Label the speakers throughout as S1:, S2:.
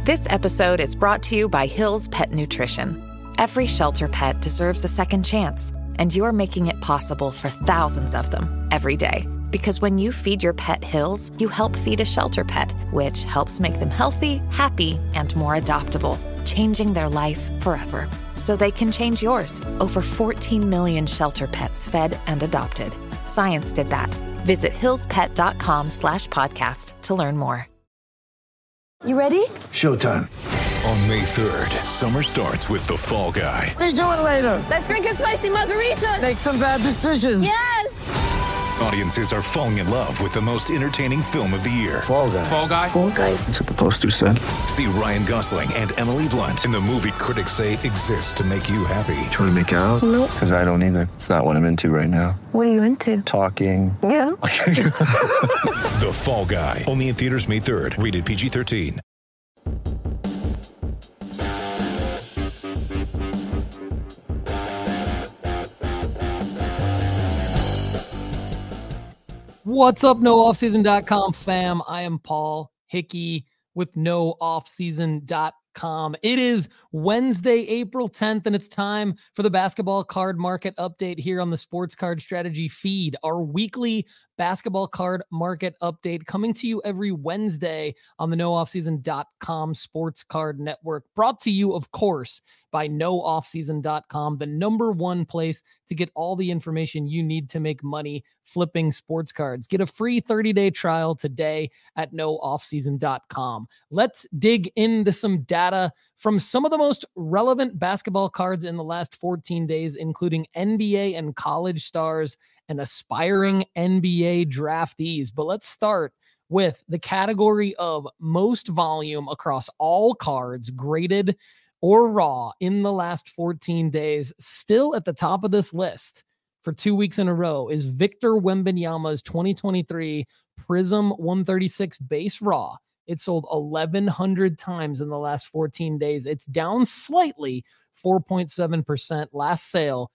S1: This episode is brought to you by Hill's Pet Nutrition. Every shelter pet deserves a second chance, and you're making it possible for thousands of them every day. Because when you feed your pet Hill's, you help feed a shelter pet, which helps make them healthy, happy, and more adoptable, changing their life forever. So they can change yours. Over 14 million shelter pets fed and adopted. Science did that. Visit hillspet.com/podcast to learn more.
S2: You ready?
S3: Showtime.
S4: On May 3rd, summer starts with The Fall Guy.
S3: Let's do it later.
S2: Let's drink a spicy margarita.
S3: Make some bad decisions.
S2: Yes!
S4: Audiences are falling in love with the most entertaining film of the year.
S3: Fall Guy.
S4: Fall Guy?
S2: Fall guy.
S3: That's what the poster said.
S4: See Ryan Gosling and Emily Blunt in the movie critics say exists to make you happy.
S3: Trying to make it out?
S2: Nope.
S3: Because I don't either. It's not what I'm into right now.
S2: What are you into?
S3: Talking.
S2: Yeah.
S4: The Fall Guy. Only in theaters May 3rd. Rated PG-13.
S5: What's up, NoOffSeason.com fam? I am Paul Hickey with NoOffSeason.com. It is Wednesday, April 10th, and it's time for the basketball card market update here on the Sports Card Strategy feed. Our weekly basketball card market update coming to you every Wednesday on the NoOffSeason.com Sports Card Network. Brought to you, of course, by NoOffSeason.com, the number one place to get all the information you need to make money flipping sports cards. Get a free 30-day trial today at NoOffSeason.com. Let's dig into some data from some of the most relevant basketball cards in the last 14 days, including NBA and college stars and aspiring NBA draftees. But let's start with the category of most volume across all cards, graded or raw, in the last 14 days. Still at the top of this list for 2 weeks in a row is Victor Wembanyama's 2023 Prism 136 base raw. It sold 1,100 times in the last 14 days. It's down slightly, 4.7%. Last sale,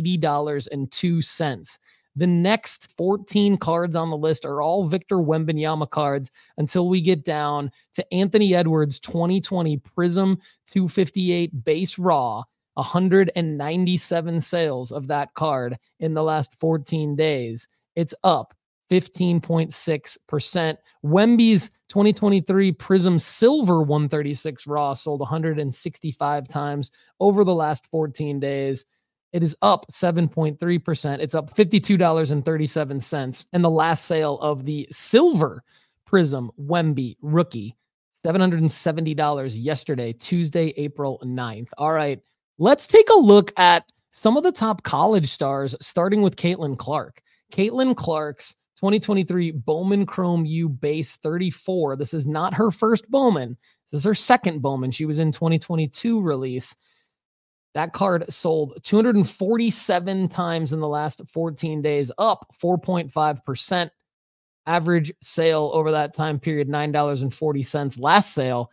S5: $80.02. The next 14 cards on the list are all Victor Wembanyama cards until we get down to Anthony Edwards 2020 Prism 258 base raw. 197 sales of that card in the last 14 days. It's up 15.6%. Wemby's 2023 Prism Silver 136 raw sold 165 times over the last 14 days. It is up 7.3%. It's up $52.37. And the last sale of the Silver Prism Wemby Rookie, $770 yesterday, Tuesday, April 9th. All right, let's take a look at some of the top college stars, starting with Caitlin Clark. Caitlin Clark's 2023 Bowman Chrome U base 34. This is not her first Bowman. This is her second Bowman. She was in 2022 release. That card sold 247 times in the last 14 days, up 4.5%. Average sale over that time period, $9.40. Last sale,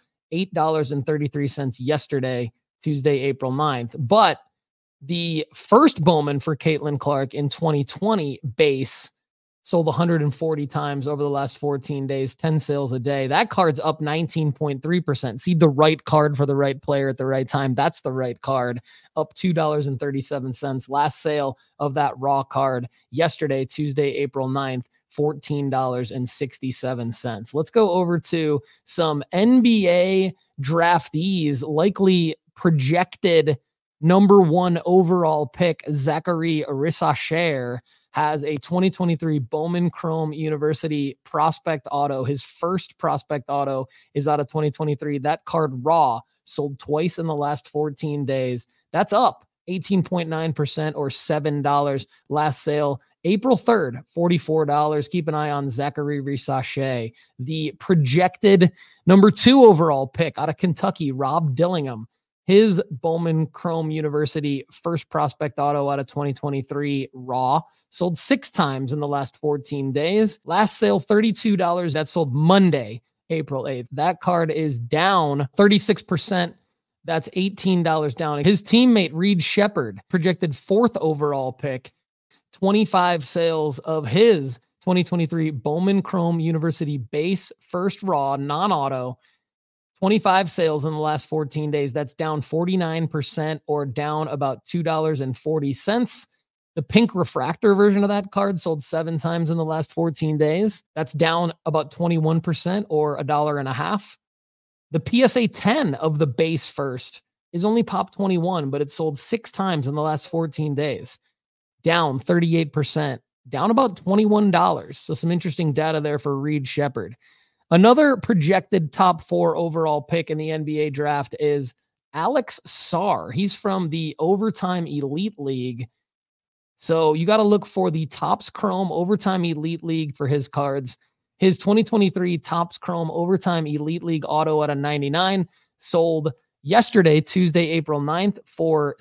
S5: $8.33 yesterday, Tuesday, April 9th. But the first Bowman for Caitlin Clark in 2020 base sold 140 times over the last 14 days, 10 sales a day. That card's up 19.3%. See the right card for the right player at the right time. That's the right card, up $2.37. Last sale of that raw card yesterday, Tuesday, April 9th, $14.67. Let's go over to some NBA draftees, likely projected number one overall pick. Zachary Rissacher has a 2023 Bowman Chrome University prospect auto. His first prospect auto is out of 2023. That card raw sold twice in the last 14 days. That's up 18.9% or $7. Last sale, April 3rd, $44. Keep an eye on Zachary Rissacher. The projected number two overall pick out of Kentucky, Rob Dillingham. His Bowman Chrome University first prospect auto out of 2023 raw sold 6 times in the last 14 days. Last sale, $32. That sold Monday, April 8th. That card is down 36%. That's $18 down. His teammate, Reed Shepard, projected 4th overall pick, 25 sales of his 2023 Bowman Chrome University base first raw non-auto, 25 sales in the last 14 days. That's down 49% or down about $2.40. The pink refractor version of that card sold 7 times in the last 14 days. That's down about 21% or $1.50. The PSA 10 of the base first is only Pop 21, but it sold 6 times in the last 14 days. Down 38%, down about $21. So some interesting data there for Reed Shepherd. Another projected top 4 overall pick in the NBA draft is Alex Sarr. He's from the Overtime Elite League. So you got to look for the Topps Chrome Overtime Elite League for his cards. His 2023 Topps Chrome Overtime Elite League auto out of 99 sold yesterday, Tuesday, April 9th for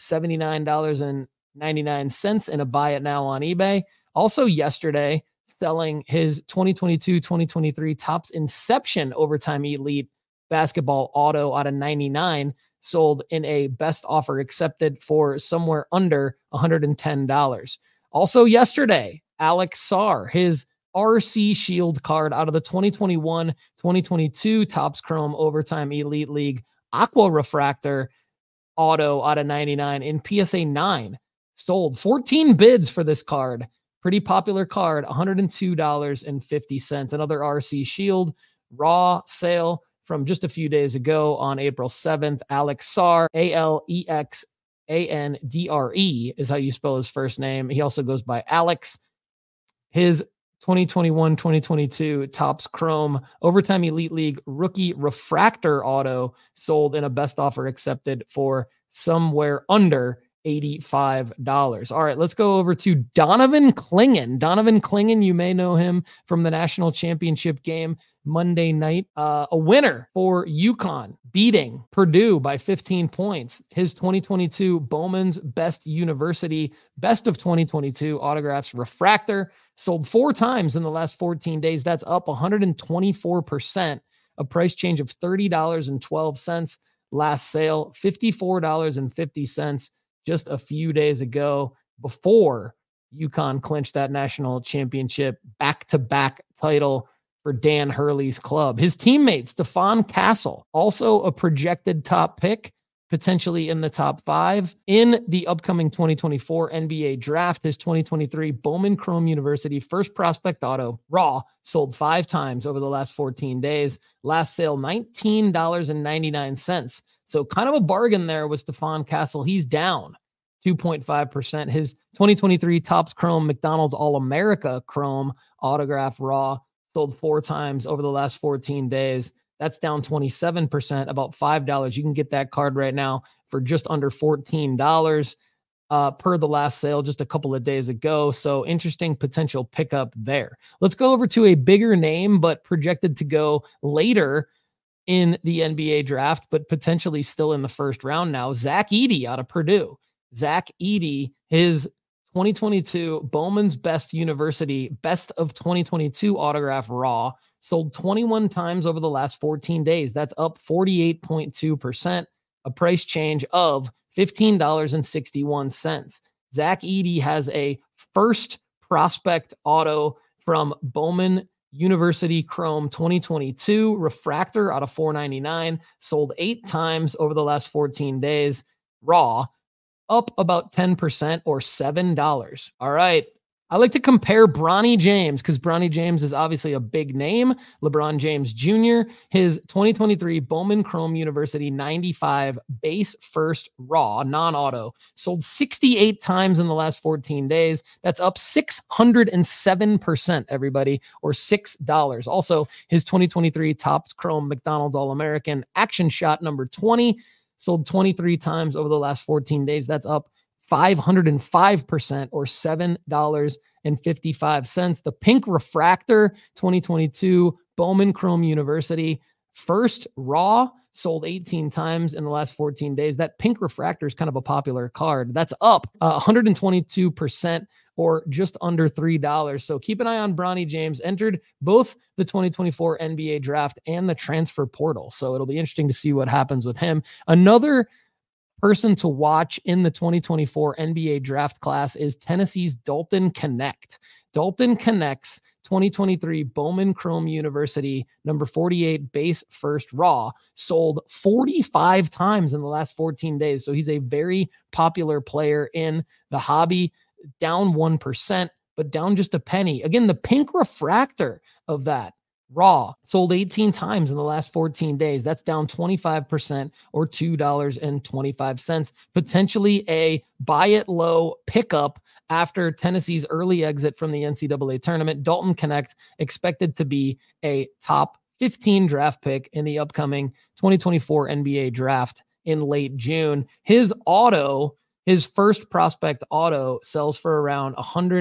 S5: $79.99 in a buy it now on eBay. Also yesterday, selling his 2022-2023 Topps Inception Overtime Elite basketball auto out of 99 sold in a best offer accepted for somewhere under $110. Also yesterday, Alex Sarr, his RC Shield card out of the 2021-2022 Topps Chrome Overtime Elite League Aqua Refractor auto out of 99 in PSA 9 sold 14 bids for this card. Pretty popular card, $102.50. Another RC Shield raw sale from just a few days ago on April 7th. Alex Sarr, Alexandre is how you spell his first name. He also goes by Alex. His 2021-2022 Topps Chrome Overtime Elite League Rookie Refractor auto sold in a best offer accepted for somewhere under $85. All right, let's go over to Donovan Clingan. Donovan Clingan, you may know him from the national championship game Monday night. A winner for UConn, beating Purdue by 15 points. His 2022 Bowman's Best University Best of 2022 autographs refractor sold 4 times in the last 14 days. That's up 124%. A price change of $30.12. Last sale, $54.50. Just a few days ago, before UConn clinched that national championship back-to-back title for Dan Hurley's club. His teammate, Stephon Castle, also a projected top pick, potentially in the top 5 in the upcoming 2024 NBA draft. His 2023 Bowman Chrome University first prospect auto raw sold 5 times over the last 14 days. Last sale, $19.99. So kind of a bargain there with Stephon Castle. He's down 2.5%. His 2023 Topps Chrome McDonald's All-America Chrome autograph raw sold 4 times over the last 14 days. That's down 27%, about $5. You can get that card right now for just under $14 per the last sale just a couple of days ago. So interesting potential pickup there. Let's go over to a bigger name, but projected to go later in the NBA draft, but potentially still in the first round now. Zach Edey out of Purdue. Zach Edey, his 2022 Bowman's Best University Best of 2022 autograph raw sold 21 times over the last 14 days. That's up 48.2%, a price change of $15.61. Zach Edey has a first prospect auto from Bowman University Chrome 2022 refractor out of $4.99, sold 8 times over the last 14 days, raw, up about 10% or $7. All right. I like to compare Bronny James because Bronny James is obviously a big name. LeBron James Jr., his 2023 Bowman Chrome University 95 base first raw, non-auto, sold 68 times in the last 14 days. That's up 607%, everybody, or $6. Also, his 2023 Topps Chrome McDonald's All-American Action Shot number 20 sold 23 times over the last 14 days. That's up 505% or $7.55. The pink refractor 2022 Bowman Chrome University first raw sold 18 times in the last 14 days. That pink refractor is kind of a popular card. That's up 122% or just under $3. So keep an eye on Bronny James. Entered both the 2024 NBA draft and the transfer portal. So it'll be interesting to see what happens with him. Another person to watch in the 2024 NBA draft class is Tennessee's Dalton Knecht. Dalton Knecht's 2023 Bowman Chrome University number 48 base first raw sold 45 times in the last 14 days. So he's a very popular player in the hobby, down 1%, but down just a penny. Again, the pink refractor of that raw sold 18 times in the last 14 days. That's down 25% or $2.25. Potentially a buy it low pickup after Tennessee's early exit from the NCAA tournament. Dalton Knecht expected to be a top 15 draft pick in the upcoming 2024 NBA draft in late June. His first prospect auto sells for around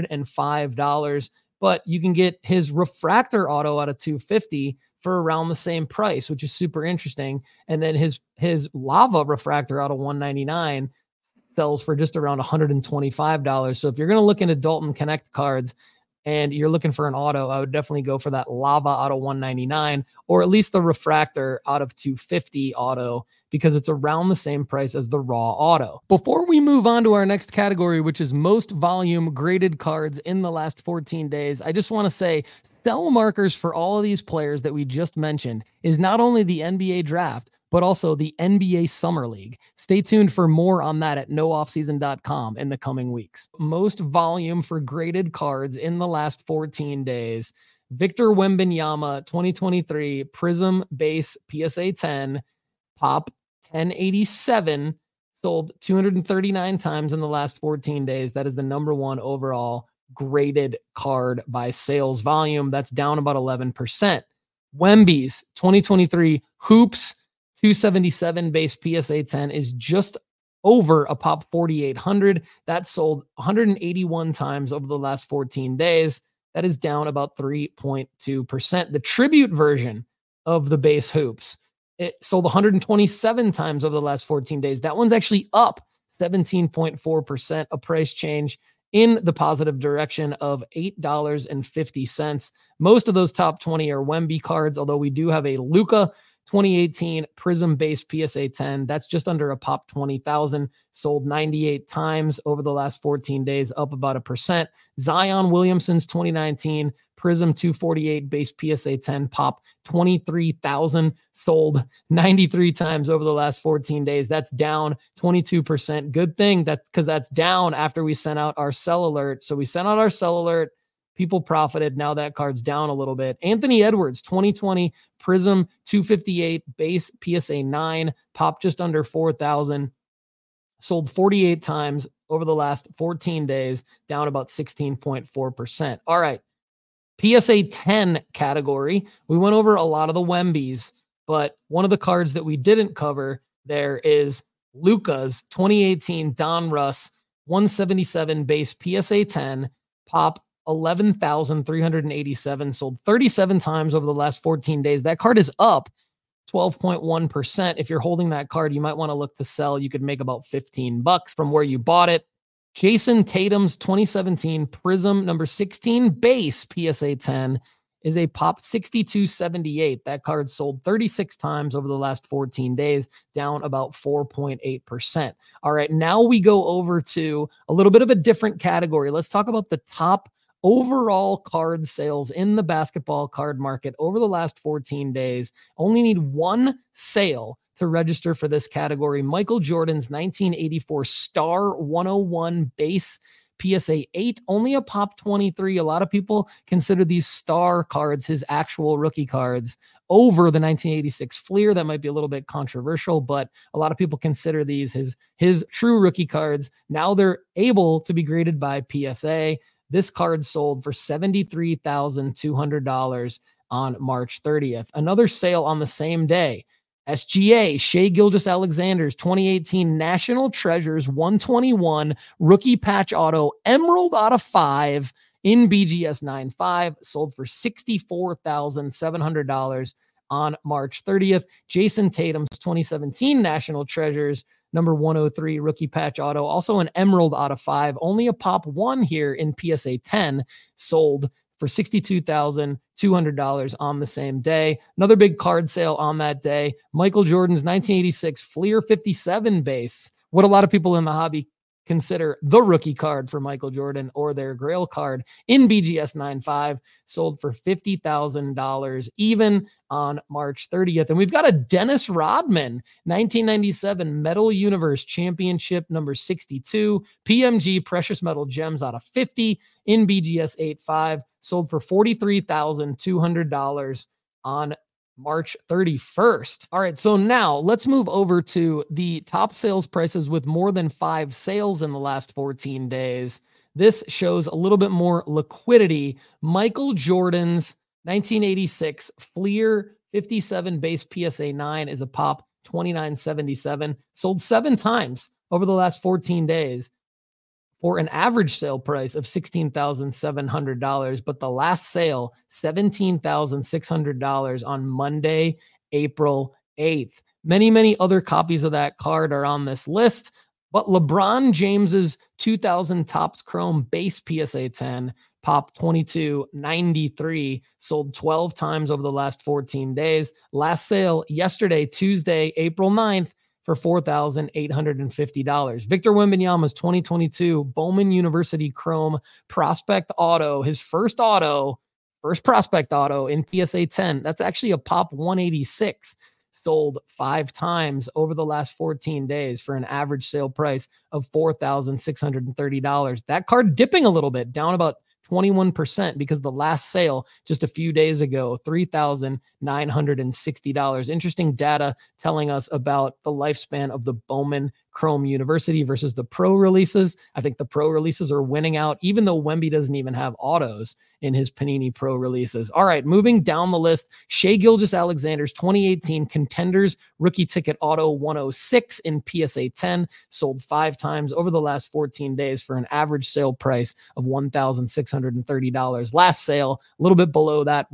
S5: $105. But you can get his refractor auto out of $250 for around the same price, which is super interesting. And then his lava refractor out of $199 sells for just around $125. So if you're going to look into Dalton Knecht cards and you're looking for an auto, I would definitely go for that lava out of $199, or at least the refractor out of $250 auto, because it's around the same price as the raw auto. Before we move on to our next category, which is most volume graded cards in the last 14 days, I just want to say sell markers for all of these players that we just mentioned is not only the NBA draft, but also the NBA Summer League. Stay tuned for more on that at nooffseason.com in the coming weeks. Most volume for graded cards in the last 14 days. Victor Wembanyama, 2023 Prism Base PSA 10, Pop 1087, sold 239 times in the last 14 days. That is the number one overall graded card by sales volume. That's down about 11%. Wemby's 2023 Hoops 277 base PSA 10 is just over a Pop 4800. That sold 181 times over the last 14 days. That is down about 3.2%. The tribute version of the base Hoops, it sold 127 times over the last 14 days. That one's actually up 17.4%, a price change in the positive direction of $8.50. Most of those top 20 are Wemby cards, although we do have a Luka 2018 Prism base PSA 10. That's just under a Pop 20,000, sold 98 times over the last 14 days, up about 1%. Zion Williamson's 2019 Prism 248 base PSA 10 Pop 23,000, sold 93 times over the last 14 days. That's down 22%. Good thing because that's down after we sent out our sell alert. So we sent out our sell alert. People profited. Now that card's down a little bit. Anthony Edwards, 2020 Prism 258 base PSA 9, Pop just under 4,000, sold 48 times over the last 14 days, down about 16.4%. All right. PSA 10 category. We went over a lot of the Wembys, but one of the cards that we didn't cover there is Luka's 2018 Don Russ 177 base PSA 10, Pop 11,387, sold 37 times over the last 14 days. That card is up 12.1%. If you're holding that card, you might want to look to sell. You could make about $15 from where you bought it. Jason Tatum's 2017 Prism number 16 base PSA 10 is a Pop 6278. That card sold 36 times over the last 14 days, down about 4.8%. All right, now we go over to a little bit of a different category. Let's talk about the top overall card sales in the basketball card market over the last 14 days. Only need one sale to register for this category. Michael Jordan's 1984 Star 101 base PSA 8, only a Pop 23. A lot of people consider these star cards his actual rookie cards over the 1986 Fleer. That might be a little bit controversial, but a lot of people consider these his true rookie cards. Now they're able to be graded by PSA. This card sold for $73,200 on March 30th. Another sale on the same day. SGA, Shai Gilgeous-Alexander's 2018 National Treasures 121 rookie patch auto Emerald out of 5 in BGS 9.5, sold for $64,700 on March 30th. Jason Tatum's 2017 National Treasures number 103 rookie patch auto, also an Emerald out of 5, only a Pop 1 here in PSA 10, sold for $62,200 on the same day. Another big card sale on that day. Michael Jordan's 1986 Fleer 57 base, what a lot of people in the hobby consider the rookie card for Michael Jordan or their Grail card in BGS 9.5, sold for $50,000 even on March 30th. And we've got a Dennis Rodman 1997 Metal Universe Championship number 62 PMG Precious Metal Gems out of 50 in BGS 8.5, sold for $43,200 on March 31st. All right, so now let's move over to the top sales prices with more than 5 sales in the last 14 days. This shows a little bit more liquidity. Michael Jordan's 1986 Fleer 57 base PSA 9 is a pop $29.77, sold 7 times over the last 14 days for an average sale price of $16,700, but the last sale, $17,600 on Monday, April 8th. Many other copies of that card are on this list, but LeBron James's 2000 Topps Chrome base PSA 10 pop 22.93 sold 12 times over the last 14 days. Last sale yesterday, Tuesday, April 9th, for $4,850. Victor Wembanyama's 2022 Bowman University Chrome Prospect Auto, his first prospect auto in PSA 10. That's actually a pop 186. Sold 5 times over the last 14 days for an average sale price of $4,630. That card dipping a little bit, down about 21% because the last sale just a few days ago, $3,960. Interesting data telling us about the lifespan of the Bowman Chrome University versus the pro releases. I think the pro releases are winning out, even though Wemby doesn't even have autos in his Panini Pro releases. All right, moving down the list, Shai Gilgeous-Alexander's 2018 Contenders Rookie Ticket Auto 106 in PSA 10, sold 5 times over the last 14 days for an average sale price of $1,630. Last sale, a little bit below that,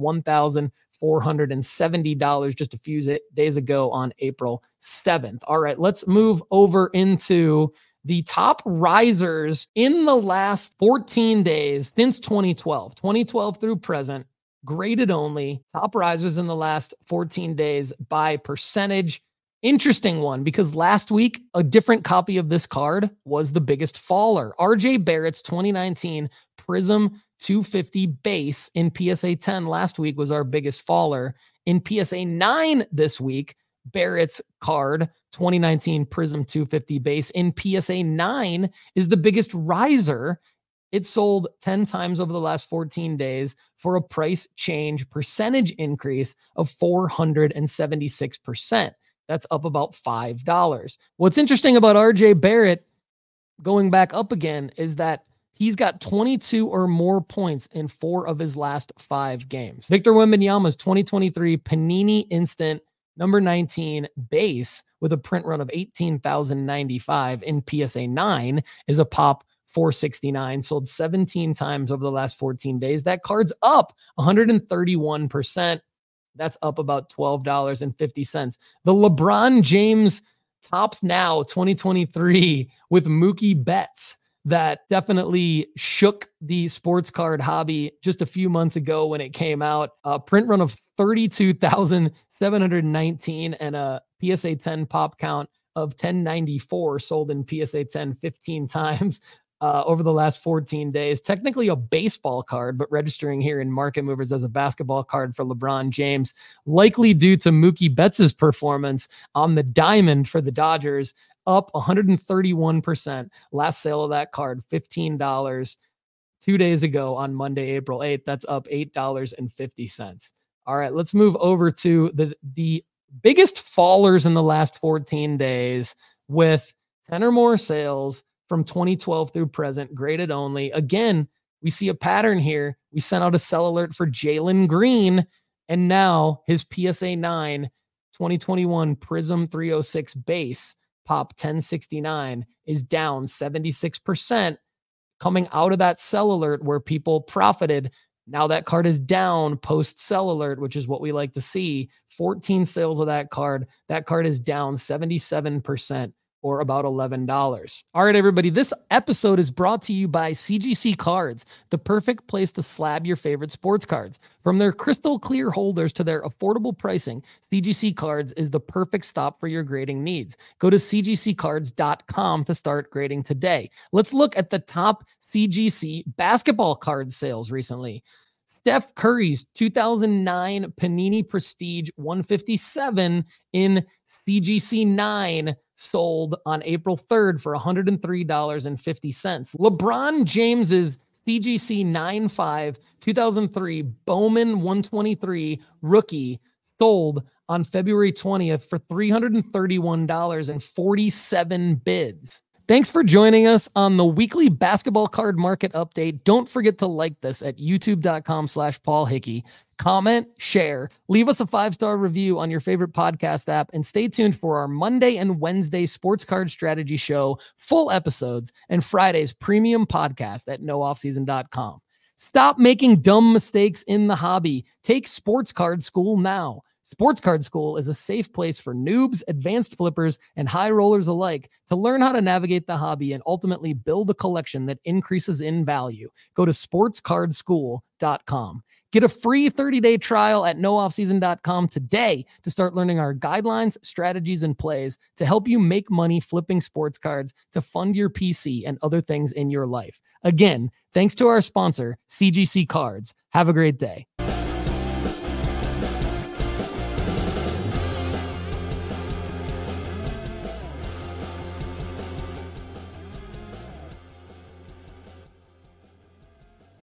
S5: $1,470 just a few days ago on April 7th. All right, let's move over into the top risers in the last 14 days since 2012 through present, graded only. Top risers in the last 14 days by percentage. Interesting one, because last week, a different copy of this card was the biggest faller. RJ Barrett's 2019 Prism 250 base in PSA 10 last week was our biggest faller. In PSA 9 this week, Barrett's card, 2019 Prism 250 base in PSA 9 is the biggest riser. It sold 10 times over the last 14 days for a price change percentage increase of 476%. That's up about $5. What's interesting about RJ Barrett going back up again is that he's got 22 or more points in 4 of his last 5 games. Victor Wembanyama's 2023 Panini Instant number 19 base with a print run of 18,095 in PSA 9 is a pop 469, sold 17 times over the last 14 days. That card's up 131%. That's up about $12.50. The LeBron James Topps Now 2023 with Mookie Betts that definitely shook the sports card hobby just a few months ago when it came out. A print run of 32,719 and a PSA 10 pop count of 1094 sold in PSA 10 15 times over the last 14 days. Technically a baseball card, but registering here in Market Movers as a basketball card for LeBron James, likely due to Mookie Betts' performance on the diamond for the Dodgers, up 131%. Last sale of that card, $15 2 days ago on Monday, April 8th. That's up $8.50. All right, let's move over to the biggest fallers in the last 14 days with 10 or more sales from 2012 through present, graded only. Again, we see a pattern here. We sent out a sell alert for Jalen Green, and now his PSA 9 2021 Prism 306 base pop 1069 is down 76%, coming out of that sell alert where people profited. Now that card is down post sell alert, which is what we like to see. 14 sales of that card. That card is down 77% or about $11. All right, everybody, this episode is brought to you by CGC Cards, the perfect place to slab your favorite sports cards. From their crystal clear holders to their affordable pricing, CGC Cards is the perfect stop for your grading needs. Go to cgccards.com to start grading today. Let's look at the top CGC basketball card sales recently. Steph Curry's 2009 Panini Prestige 157 in CGC 9 sold on April 3rd for $103.50. LeBron James's CGC 9.5 2003 Bowman 123 rookie sold on February 20th for $331.47 bids. Thanks for joining us on the weekly basketball card market update. Don't forget to like this at youtube.com/Paul Hickey. Comment, share, leave us a 5-star review on your favorite podcast app, and stay tuned for our Monday and Wednesday sports card strategy show, full episodes, and Friday's premium podcast at nooffseason.com. Stop making dumb mistakes in the hobby. Take Sports Card School now. Sports Card School is a safe place for noobs, advanced flippers, and high rollers alike to learn how to navigate the hobby and ultimately build a collection that increases in value. Go to sportscardschool.com. Get a free 30-day trial at nooffseason.com today to start learning our guidelines, strategies, and plays to help you make money flipping sports cards to fund your PC and other things in your life. Again, thanks to our sponsor, CGC Cards. Have a great day.